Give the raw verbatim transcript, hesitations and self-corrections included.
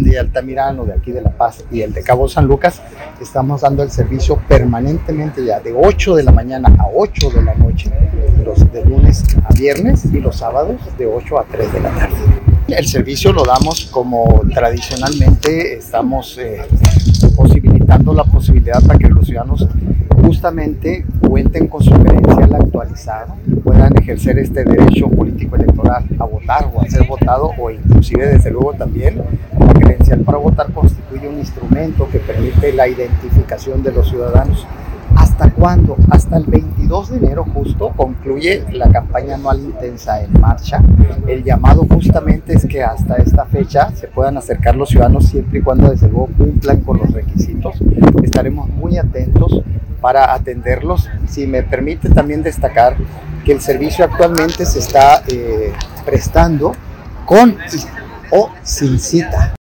de Altamirano, de aquí de La Paz, y el de Cabo San Lucas, estamos dando el servicio permanentemente ya de ocho de la mañana a ocho de la noche, los de lunes a viernes, y los sábados de ocho a tres de la tarde. El servicio lo damos como tradicionalmente estamos eh, posibilitando la posibilidad para que los ciudadanos justamente cuenten con su credencial actualizada, puedan ejercer este derecho político electoral a votar o a ser votado, o inclusive desde luego también la credencial para votar constituye un instrumento que permite la identificación de los ciudadanos. ¿Hasta cuándo? Hasta el veintidós de enero justo concluye la campaña anual intensa en marcha. El llamado justamente es que hasta esta fecha se puedan acercar los ciudadanos siempre y cuando desde luego cumplan con los requisitos. Estaremos muy atentos para atenderlos. Si me permite también destacar que el servicio actualmente se está eh, prestando con o sin cita.